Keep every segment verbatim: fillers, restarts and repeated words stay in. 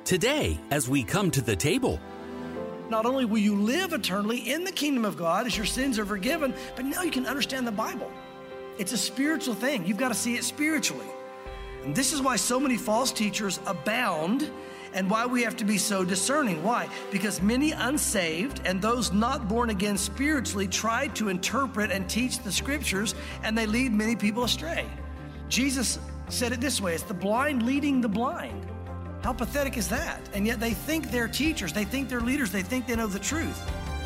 Today, as we come to the table, not only will you live eternally in the kingdom of God as your sins are forgiven, but now you can understand the Bible. It's a spiritual thing. You've got to see it spiritually. And this is why so many false teachers abound and why we have to be so discerning. Why? Because many unsaved and those not born again spiritually try to interpret and teach the scriptures, and they lead many people astray. Jesus said it this way, it's the blind leading the blind. How pathetic is that? And yet they think they're teachers, they think they're leaders, they think they know the truth.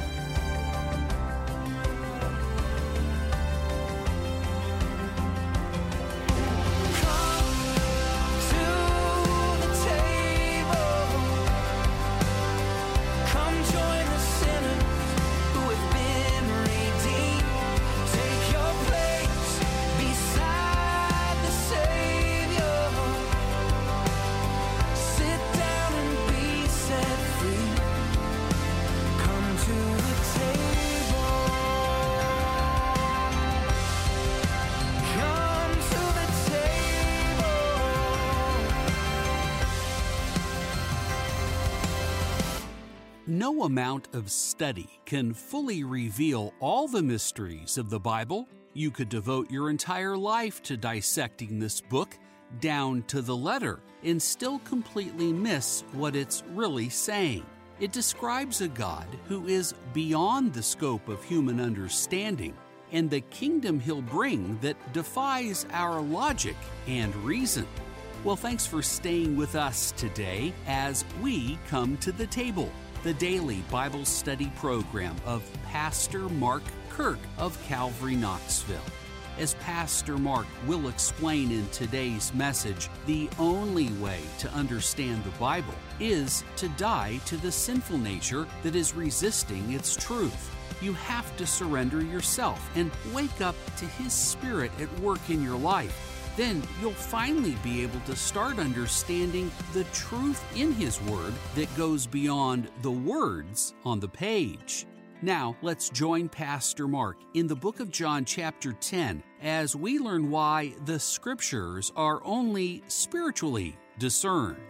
No amount of study can fully reveal all the mysteries of the Bible. You could devote your entire life to dissecting this book down to the letter and still completely miss what it's really saying. It describes a God who is beyond the scope of human understanding and the kingdom he'll bring that defies our logic and reason. Well, thanks for staying with us today as we come to the table, the daily Bible study program of Pastor Mark Kirk of Calvary Knoxville. As Pastor Mark will explain in today's message, the only way to understand the Bible is to die to the sinful nature that is resisting its truth. You have to surrender yourself and wake up to His Spirit at work in your life. Then you'll finally be able to start understanding the truth in His Word that goes beyond the words on the page. Now, let's join Pastor Mark in the book of John chapter ten as we learn why the Scriptures are only spiritually discerned.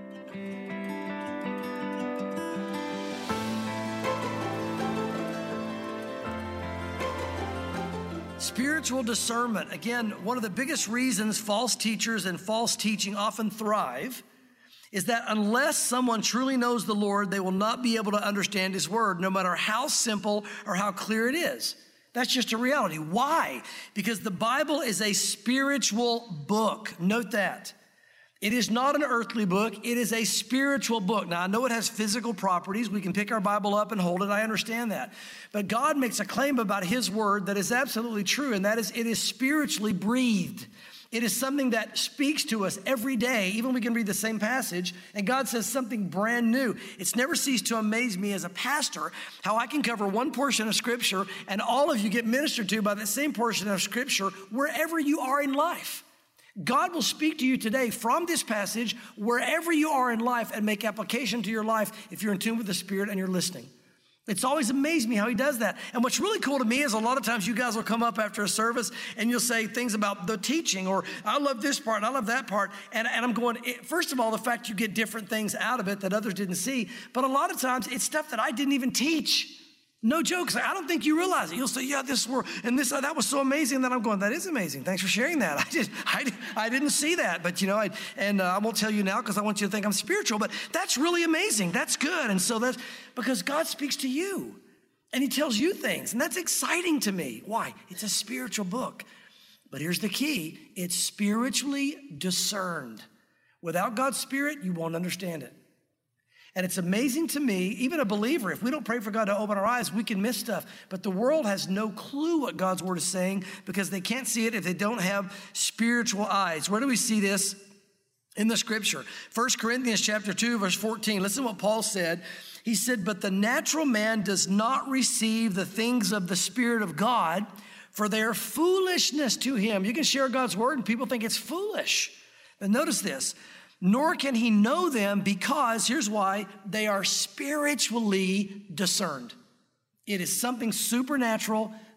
Spiritual discernment. Again, one of the biggest reasons false teachers and false teaching often thrive is that unless someone truly knows the Lord, they will not be able to understand His Word, no matter how simple or how clear it is. That's just a reality. Why? Because the Bible is a spiritual book. Note that. It is not an earthly book. It is a spiritual book. Now, I know it has physical properties. We can pick our Bible up and hold it. I understand that. But God makes a claim about His Word that is absolutely true, and that is it is spiritually breathed. It is something that speaks to us every day. Even we can read the same passage, and God says something brand new. It's never ceased to amaze me as a pastor how I can cover one portion of Scripture, and all of you get ministered to by the same portion of Scripture wherever you are in life. God will speak to you today from this passage wherever you are in life and make application to your life if you're in tune with the Spirit and you're listening. It's always amazed me how He does that. And what's really cool to me is a lot of times you guys will come up after a service and you'll say things about the teaching, or I love this part and I love that part. And, and I'm going, first of all, the fact you get different things out of it that others didn't see. But a lot of times it's stuff that I didn't even teach. No jokes. I don't think you realize it. You'll say, yeah, this were, and this, uh, that was so amazing. That I'm going, that is amazing. Thanks for sharing that. I just, I, I didn't see that, but you know, I, and uh, I won't tell you now because I want you to think I'm spiritual, but that's really amazing. That's good. And so that's because God speaks to you and He tells you things, and that's exciting to me. Why? It's a spiritual book. But here's the key. It's spiritually discerned. Without God's Spirit, you won't understand it. And it's amazing to me, even a believer, if we don't pray for God to open our eyes, we can miss stuff. But the world has no clue what God's Word is saying because they can't see it if they don't have spiritual eyes. Where do we see this in the Scripture? First Corinthians chapter two, verse fourteen. Listen to what Paul said. He said, but the natural man does not receive the things of the Spirit of God, for they are foolishness to him. You can share God's Word and people think it's foolish. But notice this. Nor can he know them because, here's why, they are spiritually discerned. It is something supernatural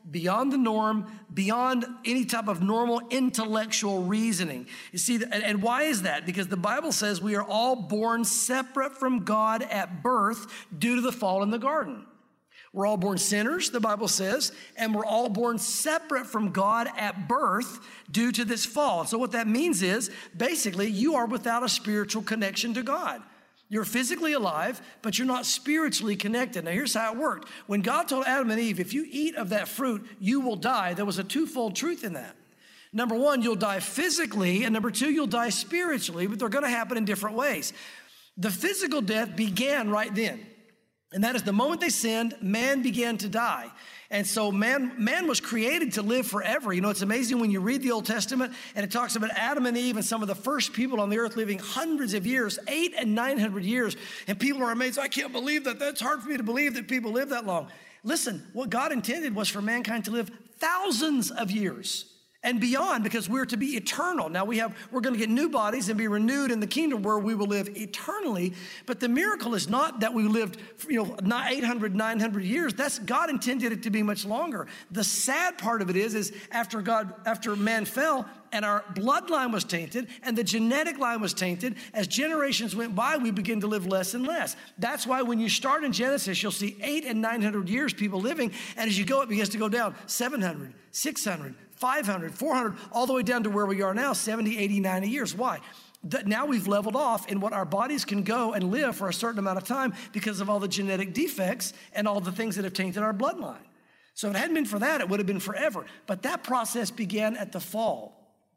beyond the norm, beyond any type of normal intellectual reasoning. You see, and, and why is that? Because the Bible says we are all born separate from God at birth due to the fall in the garden. We're all born sinners, the Bible says, and we're all born separate from God at birth due to this fall. So what that means is, basically, you are without a spiritual connection to God. You're physically alive, but you're not spiritually connected. Now, here's how it worked. When God told Adam and Eve, if you eat of that fruit, you will die, there was a twofold truth in that. Number one, you'll die physically, and number two, you'll die spiritually, but they're going to happen in different ways. The physical death began right then. And that is the moment they sinned, man began to die. And so man, man was created to live forever. You know, it's amazing when you read the Old Testament and it talks about Adam and Eve and some of the first people on the earth living hundreds of years, eight and nine hundred years. And people are amazed. I can't believe that. That's hard for me to believe that people live that long. Listen, what God intended was for mankind to live thousands of years and beyond, because we're to be eternal. Now we have, we're going to get new bodies and be renewed in the kingdom where we will live eternally. But the miracle is not that we lived, you know, eight hundred, nine hundred years. That's, God intended it to be much longer. The sad part of it is, is after God, after man fell and our bloodline was tainted and the genetic line was tainted, as generations went by, we begin to live less and less. That's why when you start in Genesis, you'll see eight and nine hundred years people living. And as you go, it begins to go down seven hundred, six hundred, five hundred, four hundred, all the way down to where we are now, seventy, eighty, ninety years. Why? That now we've leveled off in what our bodies can go and live for a certain amount of time because of all the genetic defects and all the things that have tainted our bloodline. So if it hadn't been for that, it would have been forever. But that process began at the fall.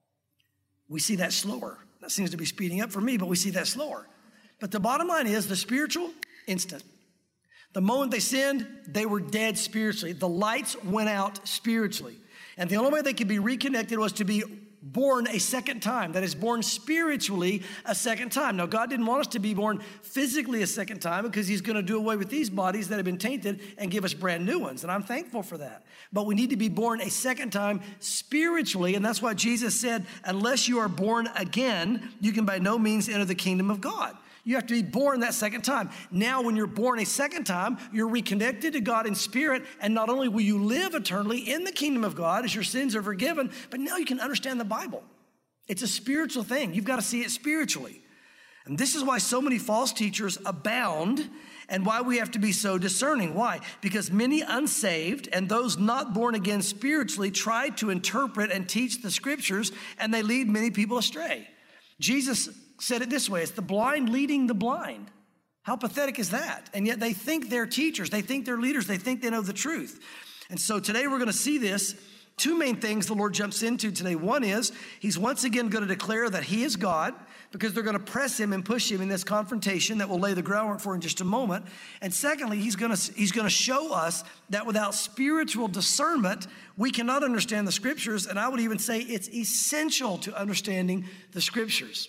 We see that slower. That seems to be speeding up for me, but we see that slower. But the bottom line is the spiritual, instant. The moment they sinned, they were dead spiritually. The lights went out spiritually. And the only way they could be reconnected was to be born a second time. That is, born spiritually a second time. Now, God didn't want us to be born physically a second time because he's going to do away with these bodies that have been tainted and give us brand new ones. And I'm thankful for that. But we need to be born a second time spiritually. And that's why Jesus said, unless you are born again, you can by no means enter the kingdom of God. You have to be born that second time. Now, when you're born a second time, you're reconnected to God in spirit. And not only will you live eternally in the kingdom of God as your sins are forgiven, but now you can understand the Bible. It's a spiritual thing. You've got to see it spiritually. And this is why so many false teachers abound and why we have to be so discerning. Why? Because many unsaved and those not born again spiritually try to interpret and teach the scriptures, and they lead many people astray. Jesus said it this way, it's the blind leading the blind. How pathetic is that? And yet they think they're teachers, they think they're leaders, they think they know the truth. And so today we're going to see this. Two main things the Lord jumps into today. One is he's once again going to declare that he is God, because they're going to press him and push him in this confrontation that we'll lay the groundwork for in just a moment. And secondly, he's going to, he's going to show us that without spiritual discernment, we cannot understand the scriptures. And I would even say it's essential to understanding the scriptures.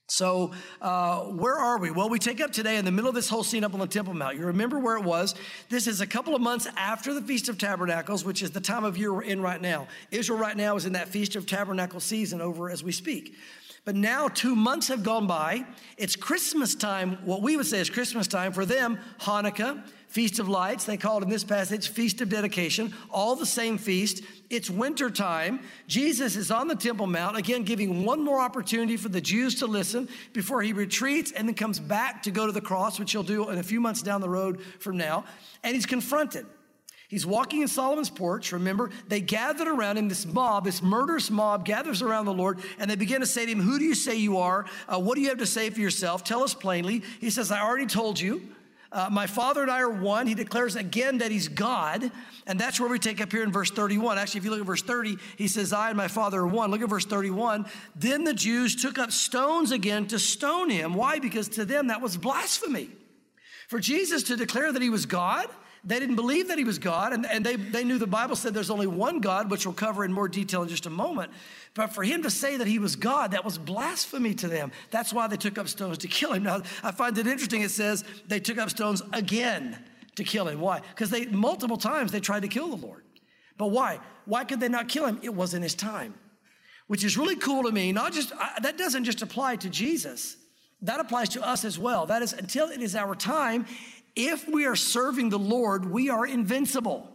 So uh, where are we? Well, we take up today in the middle of this whole scene up on the Temple Mount. You remember where it was. This is a couple of months after the Feast of Tabernacles, which is the time of year we're in right now. Israel right now is in that Feast of Tabernacle season over as we speak. But now two months have gone by. It's Christmas time. What we would say is Christmas time. For them, Hanukkah, Feast of Lights. They call it in this passage Feast of Dedication. All the same feast. It's winter time. Jesus is on the Temple Mount, again, giving one more opportunity for the Jews to listen before he retreats and then comes back to go to the cross, which he'll do in a few months down the road from now. And he's confronted. He's walking in Solomon's porch. Remember, they gathered around him. This mob, this murderous mob gathers around the Lord, and they begin to say to him, who do you say you are? Uh, what do you have to say for yourself? Tell us plainly. He says, I already told you. Uh, my Father and I are one. He declares again that he's God. And that's where we take up here in verse thirty-one. Actually, if you look at verse thirty, he says, I and my Father are one. Look at verse thirty-one. Then the Jews took up stones again to stone him. Why? Because to them that was blasphemy. For Jesus to declare that he was God, they didn't believe that he was God, and, and they, they knew the Bible said there's only one God, which we'll cover in more detail in just a moment. But for him to say that he was God, that was blasphemy to them. That's why they took up stones to kill him. Now, I find it interesting. It says they took up stones again to kill him. Why? Because they multiple times they tried to kill the Lord. But why? Why could they not kill him? It wasn't his time, which is really cool to me. Not just I, that doesn't just apply to Jesus. That applies to us as well. That is, until it is our time, if we are serving the Lord, we are invincible.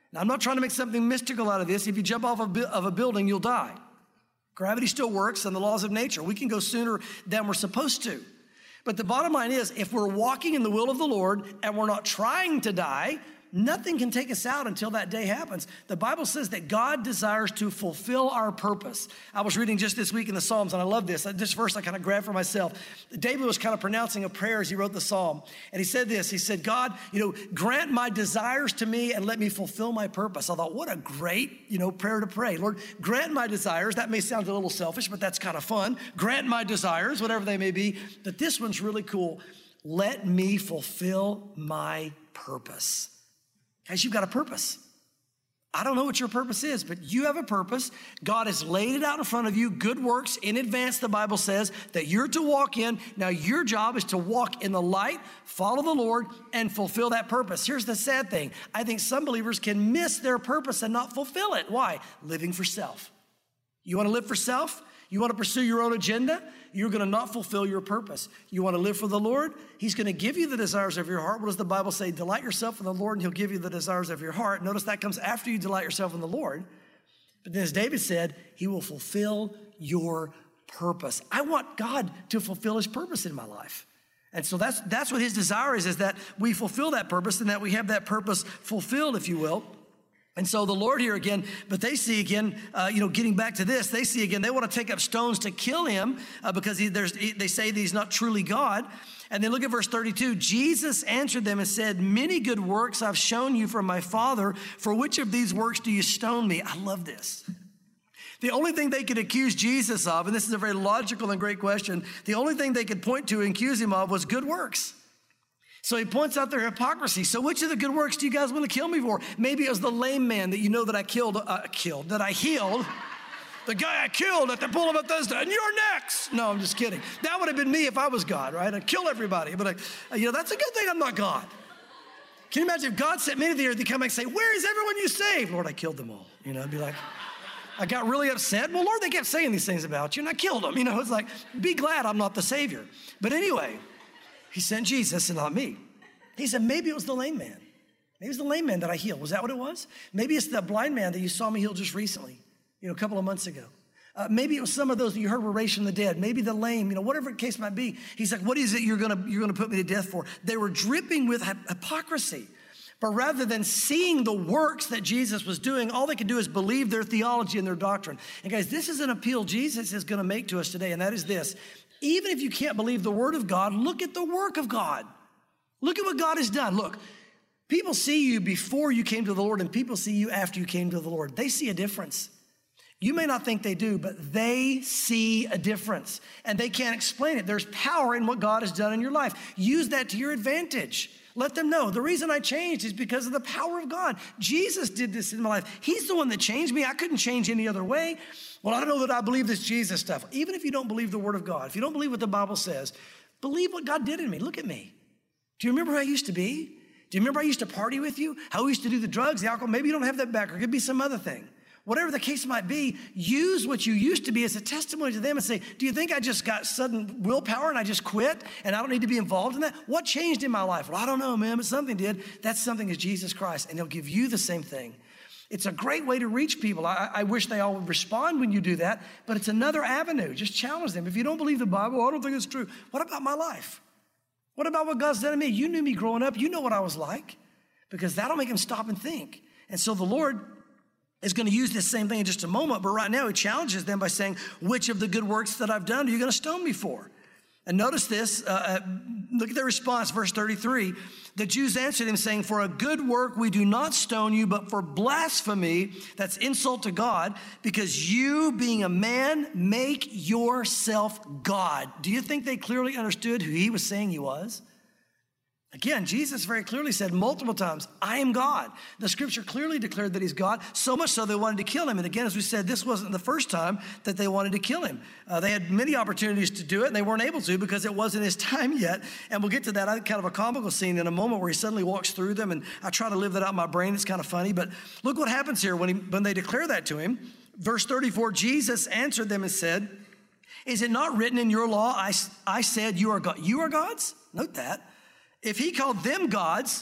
Now, I'm not trying to make something mystical out of this. If you jump off of a building, you'll die. Gravity still works and the laws of nature. We can go sooner than we're supposed to. But the bottom line is, if we're walking in the will of the Lord and we're not trying to die, nothing can take us out until that day happens. The Bible says that God desires to fulfill our purpose. I was reading just this week in the Psalms, and I love this. This verse I kind of grabbed for myself. David was kind of pronouncing a prayer as he wrote the Psalm. And he said this, he said, God, you know, grant my desires to me and let me fulfill my purpose. I thought, what a great, you know, prayer to pray. Lord, grant my desires. That may sound a little selfish, but that's kind of fun. Grant my desires, whatever they may be. But this one's really cool. Let me fulfill my purpose. Guys, you've got a purpose. I don't know what your purpose is, but you have a purpose. God has laid it out in front of you, good works in advance, the Bible says, that you're to walk in. Now, your job is to walk in the light, follow the Lord, and fulfill that purpose. Here's the sad thing. I think some believers can miss their purpose and not fulfill it. Why? Living for self. You want to live for self? You want to pursue your own agenda? You're going to not fulfill your purpose. You want to live for the Lord? He's going to give you the desires of your heart. What does the Bible say? Delight yourself in the Lord, and he'll give you the desires of your heart. Notice that comes after you delight yourself in the Lord. But then as David said, he will fulfill your purpose. I want God to fulfill his purpose in my life. And so that's, that's what his desire is, is that we fulfill that purpose and that we have that purpose fulfilled, if you will. And so the Lord here again, but they see again, uh, you know, getting back to this, they see again, they want to take up stones to kill him uh, because he, there's, he, they say that he's not truly God. And then look at verse thirty-two. Jesus answered them and said, many good works I've shown you from my Father. For which of these works do you stone me? I love this. The only thing they could accuse Jesus of, and this is a very logical and great question, the only thing they could point to and accuse him of was good works. So he points out their hypocrisy. So which of the good works do you guys want to kill me for? Maybe it was the lame man that you know that I killed, uh, killed, that I healed. The guy I killed at the pool of Bethesda, and you're next. No, I'm just kidding. That would have been me if I was God, right? I'd kill everybody. But, I, you know, that's a good thing I'm not God. Can you imagine if God sent me to the earth, he'd come back and say, where is everyone you saved? Lord, I killed them all. You know, I'd be like, I got really upset. Well, Lord, they kept saying these things about you, and I killed them. You know, it's like, be glad I'm not the Savior. But anyway, he sent Jesus and not me. He said, maybe it was the lame man. Maybe it was the lame man that I healed. Was that what it was? Maybe it's the blind man that you saw me heal just recently, you know, a couple of months ago. Uh, maybe it was some of those that you heard were raised from the dead. Maybe the lame, you know, whatever the case might be. He's like, what is it you're gonna, you're gonna put me to death for? They were dripping with hypocrisy. But rather than seeing the works that Jesus was doing, all they could do is believe their theology and their doctrine. And guys, this is an appeal Jesus is gonna make to us today, and that is this. Even if you can't believe the word of God, look at the work of God. Look at what God has done. Look, people see you before you came to the Lord and people see you after you came to the Lord. They see a difference. You may not think they do, but they see a difference and they can't explain it. There's power in what God has done in your life. Use that to your advantage. Let them know the reason I changed is because of the power of God. Jesus did this in my life. He's the one that changed me. I couldn't change any other way. Well, I don't know that I believe this Jesus stuff. Even if you don't believe the word of God, if you don't believe what the Bible says, believe what God did in me. Look at me. Do you remember who I used to be? Do you remember I used to party with you? How we used to do the drugs, the alcohol? Maybe you don't have that back, or it could be some other thing. Whatever the case might be, use what you used to be as a testimony to them and say, do you think I just got sudden willpower and I just quit and I don't need to be involved in that? What changed in my life? Well, I don't know, man, but something did. That something is Jesus Christ, and he'll give you the same thing. It's a great way to reach people. I, I wish they all would respond when you do that, but it's another avenue. Just challenge them. If you don't believe the Bible, I don't think it's true. What about my life? What about what God's done to me? You knew me growing up. You know what I was like, because that'll make them stop and think. And so the Lord is going to use this same thing in just a moment, but right now he challenges them by saying, which of the good works that I've done are you going to stone me for? And notice this, uh, look at their response, verse thirty-three. The Jews answered him saying, for a good work we do not stone you, but for blasphemy, that's insult to God, because you being a man make yourself God. Do you think they clearly understood who he was saying he was? Again, Jesus very clearly said multiple times, I am God. The scripture clearly declared that he's God, so much so they wanted to kill him. And again, as we said, this wasn't the first time that they wanted to kill him. Uh, they had many opportunities to do it, and they weren't able to because it wasn't his time yet. And we'll get to that, I think, kind of a comical scene in a moment where he suddenly walks through them, and I try to live that out in my brain. It's kind of funny, but look what happens here when, he, when they declare that to him. Verse thirty-four, Jesus answered them and said, is it not written in your law, I, I said you are God? You are gods? Note that. If he called them gods,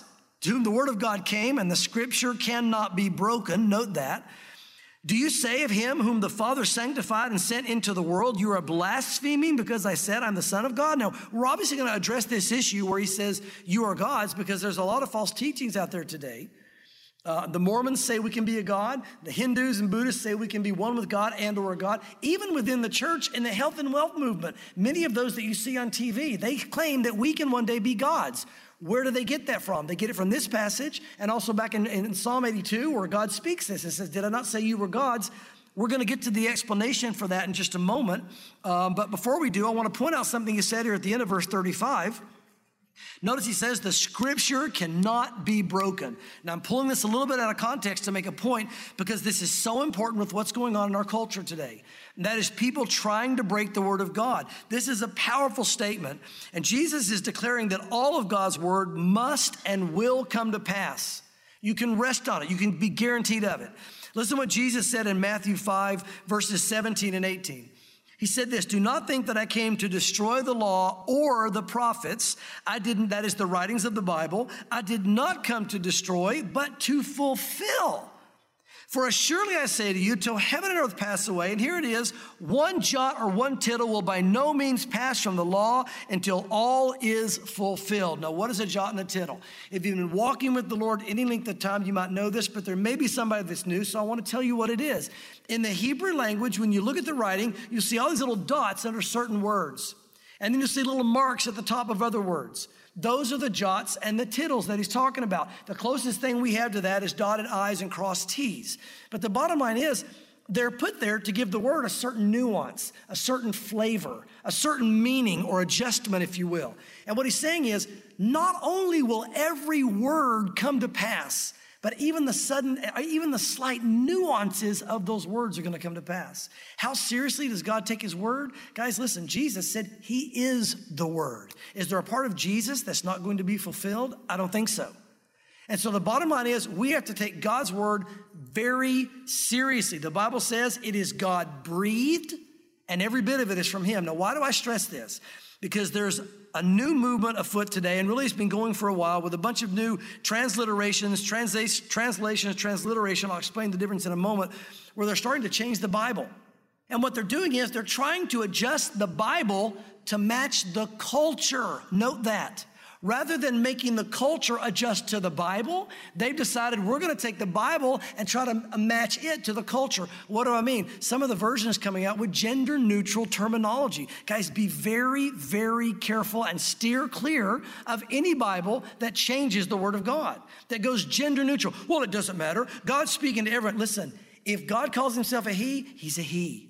to whom the word of God came, and the scripture cannot be broken. Note that. Do you say of him whom the Father sanctified and sent into the world, you are blaspheming because I said I'm the Son of God? Now, we're obviously going to address this issue where he says you are gods, because there's a lot of false teachings out there today. Uh, the Mormons say we can be a God. The Hindus and Buddhists say we can be one with God and or a God. Even within the church and the health and wealth movement, many of those that you see on T V, they claim that we can one day be gods. Where do they get that from? They get it from this passage, and also back in, in Psalm eighty-two, where God speaks this. It says, did I not say you were gods? We're going to get to the explanation for that in just a moment. Um, but before we do, I want to point out something he said here at the end of verse thirty-five. Notice he says the scripture cannot be broken. Now, I'm pulling this a little bit out of context to make a point, because this is so important with what's going on in our culture today. And that is people trying to break the word of God. This is a powerful statement. And Jesus is declaring that all of God's word must and will come to pass. You can rest on it. You can be guaranteed of it. Listen to what Jesus said in Matthew five, verses seventeen and eighteen. He said this, do not think that I came to destroy the law or the prophets. I didn't, that is the writings of the Bible. I did not come to destroy, but to fulfill. For surely I say to you, till heaven and earth pass away, and here it is, one jot or one tittle will by no means pass from the law until all is fulfilled. Now, what is a jot and a tittle? If you've been walking with the Lord any length of time, you might know this, but there may be somebody that's new, so I want to tell you what it is. In the Hebrew language, when you look at the writing, you see all these little dots under certain words. And then you see little marks at the top of other words. Those are the jots and the tittles that he's talking about. The closest thing we have to that is dotted I's and crossed T's. But the bottom line is, they're put there to give the word a certain nuance, a certain flavor, a certain meaning or adjustment, if you will. And what he's saying is, not only will every word come to pass, but even the sudden, even the slight nuances of those words are going to come to pass. How seriously does God take his word? Guys, listen, Jesus said he is the word. Is there a part of Jesus that's not going to be fulfilled? I don't think so. And so the bottom line is we have to take God's word very seriously. The Bible says it is God breathed, and every bit of it is from him. Now, why do I stress this? Because there's a new movement afoot today, and really it's been going for a while, with a bunch of new transliterations, transla- translations, transliteration. I'll explain the difference in a moment, where they're starting to change the Bible. And what they're doing is they're trying to adjust the Bible to match the culture. Note that. Rather than making the culture adjust to the Bible, they've decided we're going to take the Bible and try to match it to the culture. What do I mean? Some of the versions coming out with gender neutral terminology. Guys, be very, very careful and steer clear of any Bible that changes the word of God, that goes gender neutral. Well, it doesn't matter. God's speaking to everyone. Listen, if God calls himself a he, he's a he.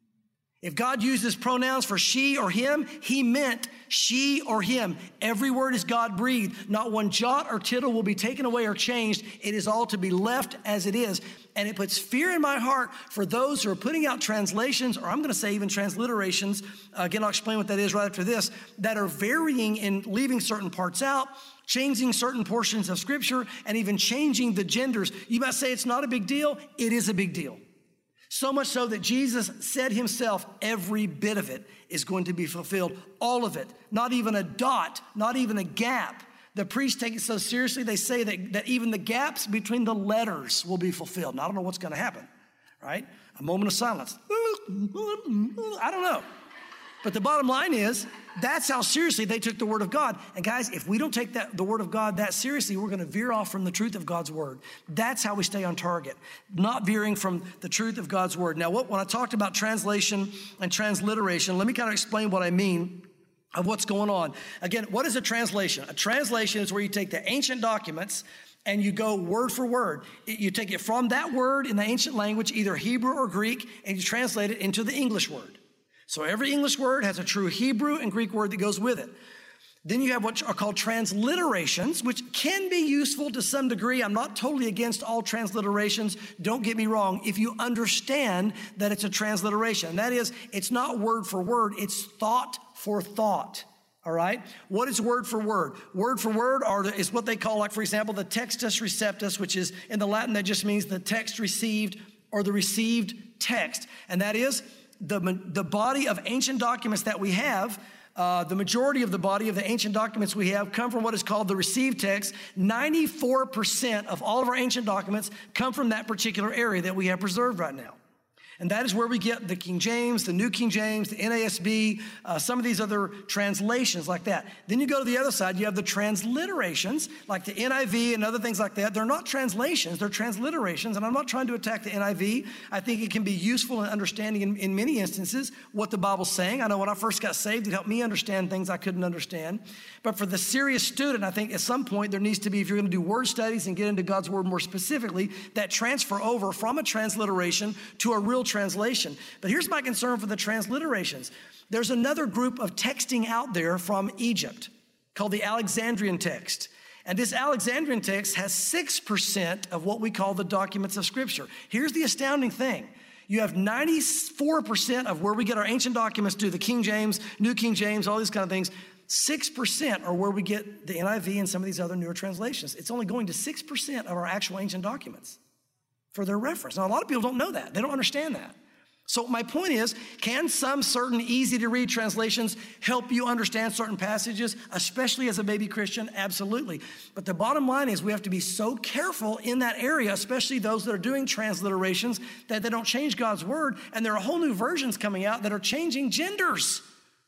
If God uses pronouns for she or him, he meant she or him. Every word is God breathed. Not one jot or tittle will be taken away or changed. It is all to be left as it is. And it puts fear in my heart for those who are putting out translations, or I'm going to say even transliterations. Uh, again, I'll explain what that is right after this, that are varying and leaving certain parts out, changing certain portions of scripture, and even changing the genders. You might say it's not a big deal. It is a big deal. So much so that Jesus said himself, every bit of it is going to be fulfilled. All of it. Not even a dot, not even a gap. The priests take it so seriously, they say that, that even the gaps between the letters will be fulfilled. Now, I don't know what's going to happen, right? A moment of silence. I don't know. But the bottom line is, that's how seriously they took the word of God. And guys, if we don't take that, the word of God that seriously, we're going to veer off from the truth of God's word. That's how we stay on target, not veering from the truth of God's word. Now, what, when I talked about translation and transliteration, let me kind of explain what I mean of what's going on. Again, what is a translation? A translation is where you take the ancient documents and you go word for word. You take it from that word in the ancient language, either Hebrew or Greek, and you translate it into the English word. So every English word has a true Hebrew and Greek word that goes with it. Then you have what are called transliterations, which can be useful to some degree. I'm not totally against all transliterations. Don't get me wrong. If you understand that it's a transliteration, that is, it's not word for word, it's thought for thought. All right? What is word for word? Word for word are, is what they call, like, for example, the textus receptus, which is in the Latin, that just means the text received or the received text. And that is, The, the body of ancient documents that we have, Uh, the majority of the body of the ancient documents we have come from what is called the received text. ninety-four percent of all of our ancient documents come from that particular area that we have preserved right now. And that is where we get the King James, the New King James, the N A S B, uh, some of these other translations like that. Then you go to the other side, you have the transliterations, like the N I V and other things like that. They're not translations, they're transliterations. And I'm not trying to attack the N I V. I think it can be useful in understanding in, in many instances what the Bible's saying. I know when I first got saved, it helped me understand things I couldn't understand. But for the serious student, I think at some point there needs to be, if you're going to do word studies and get into God's word more specifically, that transfer over from a transliteration to a real translation. But here's my concern for the transliterations. There's another group of texting out there from Egypt called the Alexandrian text. And this Alexandrian text has six percent of what we call the documents of Scripture. Here's the astounding thing. You have ninety-four percent of where we get our ancient documents to, the King James, New King James, all these kind of things. six percent are where we get the N I V and some of these other newer translations. It's only going to six percent of our actual ancient documents for their reference. Now, a lot of people don't know that. They don't understand that. So my point is, can some certain easy-to-read translations help you understand certain passages, especially as a baby Christian? Absolutely. But the bottom line is we have to be so careful in that area, especially those that are doing transliterations, that they don't change God's word. And there are whole new versions coming out that are changing genders.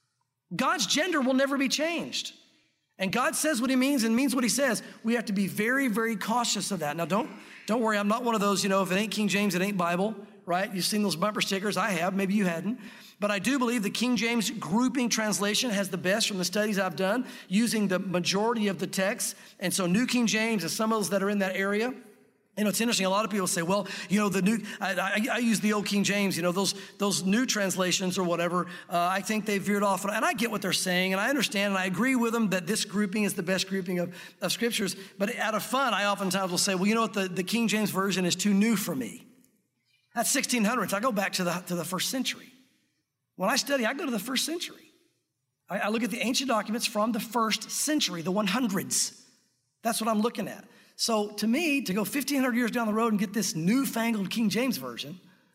God's gender will never be changed. And God says what he means and means what he says. We have to be very, very cautious of that. Now, don't, don't worry. I'm not one of those, you know, if it ain't King James, it ain't Bible, right? You've seen those bumper stickers. I have. Maybe you hadn't. But I do believe the King James grouping translation has the best from the studies I've done using the majority of the text. And so New King James and some of those that are in that area. You know, it's interesting. A lot of people say, well, you know, the new, I, I, I use the old King James, you know, those those new translations or whatever, uh, I think they veered off. And I get what they're saying, and I understand, and I agree with them that this grouping is the best grouping of, of scriptures. But out of fun, I oftentimes will say, well, you know what, the, the King James Version is too new for me. That's sixteen hundreds. I go back to the, to the first century. When I study, I go to the first century. I, I look at the ancient documents from the first century, the hundreds. That's what I'm looking at. So to me, to go fifteen hundred years down the road and get this newfangled King James Version,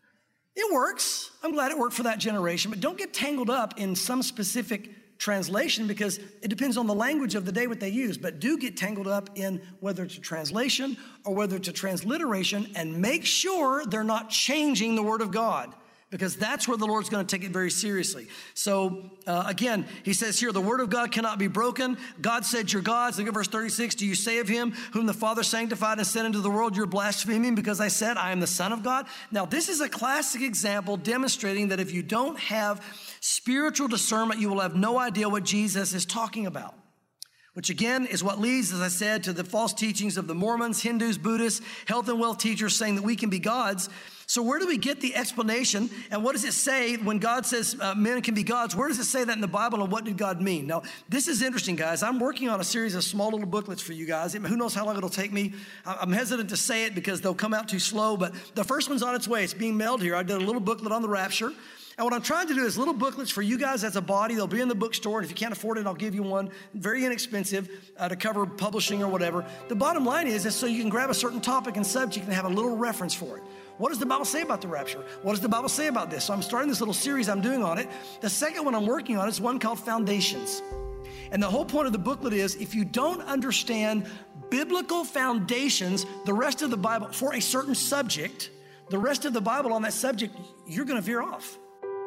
it works. I'm glad it worked for that generation, but don't get tangled up in some specific translation because it depends on the language of the day what they use, but do get tangled up in whether it's a translation or whether it's a transliteration, and make sure they're not changing the Word of God, because that's where the Lord's going to take it very seriously. So uh, again, he says here, the word of God cannot be broken. God said you're God's. Look at verse thirty-six. Do you say of him whom the Father sanctified and sent into the world, you're blaspheming because I said I am the Son of God? Now, this is a classic example demonstrating that if you don't have spiritual discernment, you will have no idea what Jesus is talking about. Which again is what leads, as I said, to the false teachings of the Mormons, Hindus, Buddhists, health and wealth teachers saying that we can be gods. So where do we get the explanation? And what does it say when God says uh, men can be gods? Where does it say that in the Bible, and what did God mean? Now, this is interesting, guys. I'm working on a series of small little booklets for you guys. Who knows how long it'll take me? I'm hesitant to say it because they'll come out too slow, but the first one's on its way. It's being mailed here. I did a little booklet on the rapture. And what I'm trying to do is little booklets for you guys as a body. They'll be in the bookstore, and if you can't afford it, I'll give you one. Very inexpensive uh, to cover publishing or whatever. The bottom line is, is so you can grab a certain topic and subject and have a little reference for it. What does the Bible say about the rapture? What does the Bible say about this? So I'm starting this little series I'm doing on it. The second one I'm working on is one called Foundations. And the whole point of the booklet is, if you don't understand biblical foundations, the rest of the Bible, for a certain subject, the rest of the Bible on that subject, you're going to veer off.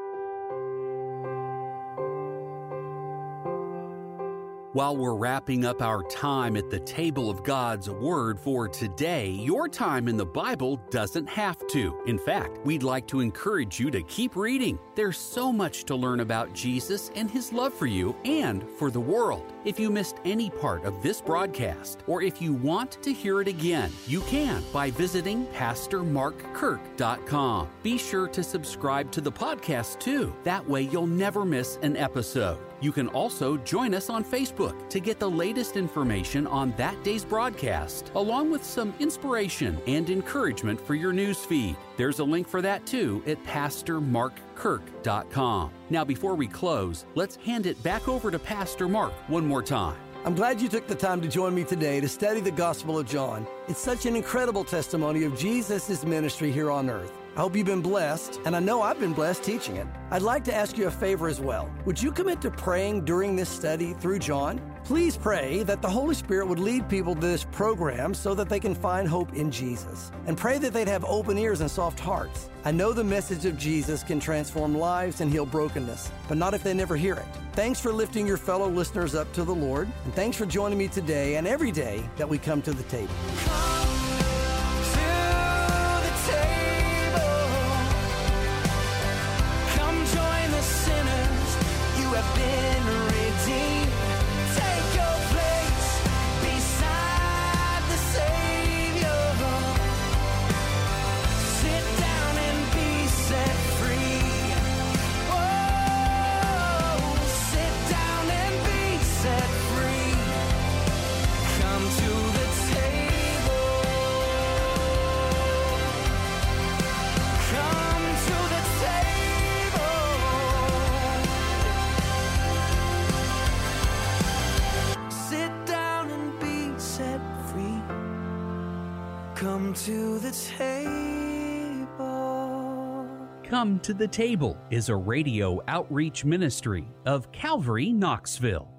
While we're wrapping up our time at the table of God's Word for today, your time in the Bible doesn't have to. In fact, we'd like to encourage you to keep reading. There's so much to learn about Jesus and His love for you and for the world. If you missed any part of this broadcast, or if you want to hear it again, you can by visiting pastor mark kirk dot com. Be sure to subscribe to the podcast too. That way you'll never miss an episode. You can also join us on Facebook to get the latest information on that day's broadcast, along with some inspiration and encouragement for your news feed. There's a link for that too at pastor mark kirk dot com. Now, before we close, let's hand it back over to Pastor Mark one more time. I'm glad you took the time to join me today to study the Gospel of John. It's such an incredible testimony of Jesus' ministry here on earth. I hope you've been blessed, and I know I've been blessed teaching it. I'd like to ask you a favor as well. Would you commit to praying during this study through John? Please pray that the Holy Spirit would lead people to this program so that they can find hope in Jesus. And pray that they'd have open ears and soft hearts. I know the message of Jesus can transform lives and heal brokenness, but not if they never hear it. Thanks for lifting your fellow listeners up to the Lord, and thanks for joining me today and every day that we come to the table. Come to the table. Come to the Table is a radio outreach ministry of Calvary Knoxville.